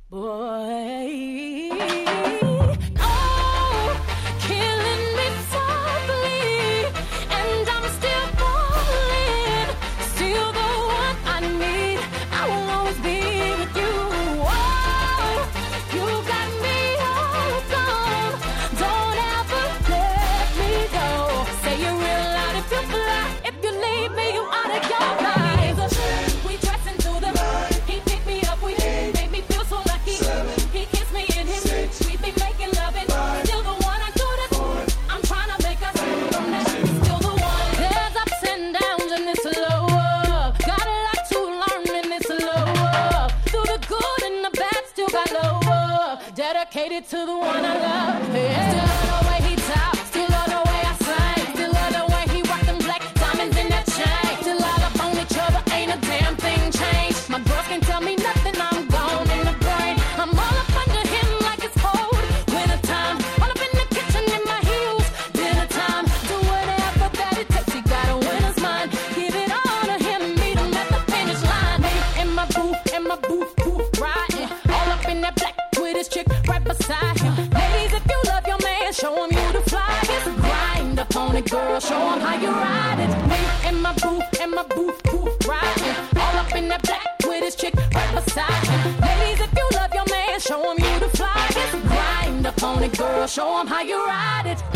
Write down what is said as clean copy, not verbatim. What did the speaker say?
Boy, oh, killing me softly, and I'm still falling, still the one I need. I will always be with you. Oh, you got me hooked on. Don't ever let me go. Say you're real loud if you fly. If you leave me, you out of your mind. We dress into the night. He picked me up. We made me feel so lucky. He kissed me in his. We be making love and still the one I do this. I'm trying to make us from that. Still the one. There's ups and downs in this love. Got a lot to learn in this love. Through the good and the bad, still got love. Dedicated to the one I love. Yeah. Still love the way he talks. Still love the way I sing. Still love the way he rock them black diamonds in that chain. Still all up on each other, ain't a damn thing changed. My girl can tell me nothing, I'm gone in the brain. I'm all up under him like it's cold. Winter time, all up in the kitchen in my heels. Dinner time, do whatever that it takes. He got a winner's mind. Give it all to him, meet him at the finish line. Me and my boo, riding. All up in that black with his chick right beside him. Ladies, if you love your man, show him you the flyest. Grind up on it, girl, show him how you ride it. Me and my boo, riding. All up in that black with his chick right beside him. Ladies, if you love your man, show him you the flyest. Grind up on it, girl, show him how you ride it.